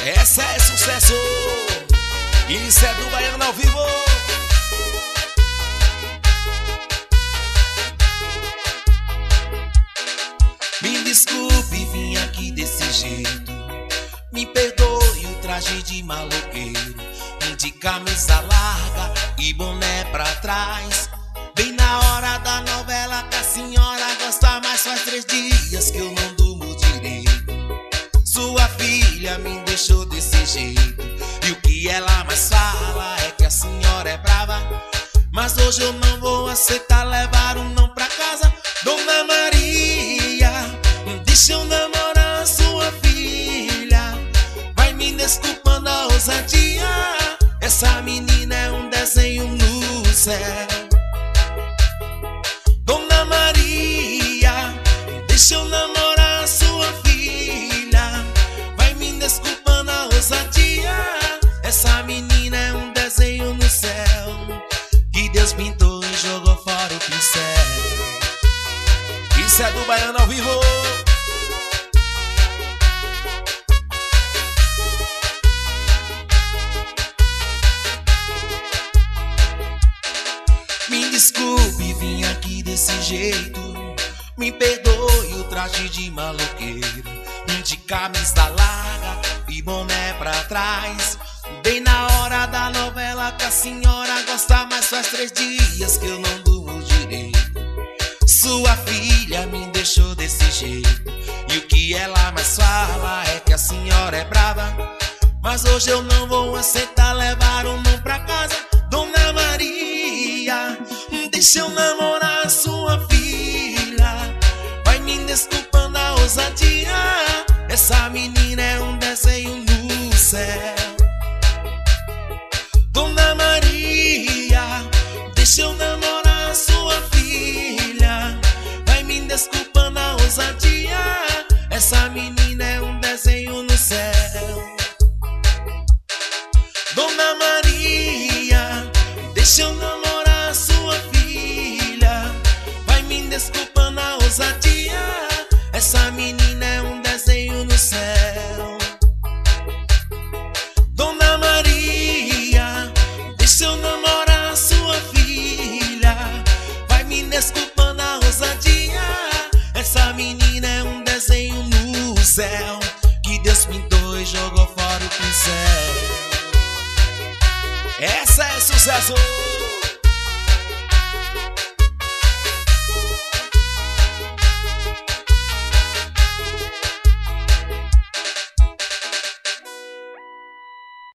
Essa é sucesso. Isso é do Baiano ao vivo. Me desculpe, vim aqui desse jeito. Me perdoe o traje de maloqueiro, de camisa larga e boné pra trás. Bem na hora da novela que a senhora gosta mais. Faz 3 dias que eu não durmo direito. Sua filha me deixou desse jeito, e o que ela mais fala é que a senhora é brava. Mas hoje eu não vou aceitar levar um não pra casa. Dona Maria, deixa eu namorar a sua filha. Vai me desculpando a ousadia. Essa menina é um desenho no céu. Dona Maria, deixa eu namorar a sua filha. Vai me desculpando a ousadia. Essa menina é um desenho no céu, que Deus pintou e jogou fora o pincel. Isso é do Baiano ao vivo. Me desculpe, vim aqui desse jeito. Me perdoe o traje de maloqueiro, de camisa larga e boné pra trás. Bem na hora da novela que a senhora gosta mais. Faz 3 dias que eu não durmo direito. Sua filha me deixou desse jeito, e o que ela mais fala é que a senhora é brava. Mas hoje eu não vou aceitar levar um não pra casa. Dona Maria, deixa eu namorar a sua filha. Vai me desculpando a ousadia. Essa menina é um desenho no céu. Dona Maria, deixa eu namorar a sua filha. Vai me desculpando a ousadia. Essa menina é um desenho no céu. Dona Maria, deixa eu namorar a sua filha. Vai me desculpando a ousadia. Essa menina é um desenho no céu. Dona Maria, deixa eu namorar a sua filha. Vai me desculpando a ousadia. Essa menina é um desenho no céu, que Deus pintou e jogou fora o pincel. Essa é sucesso.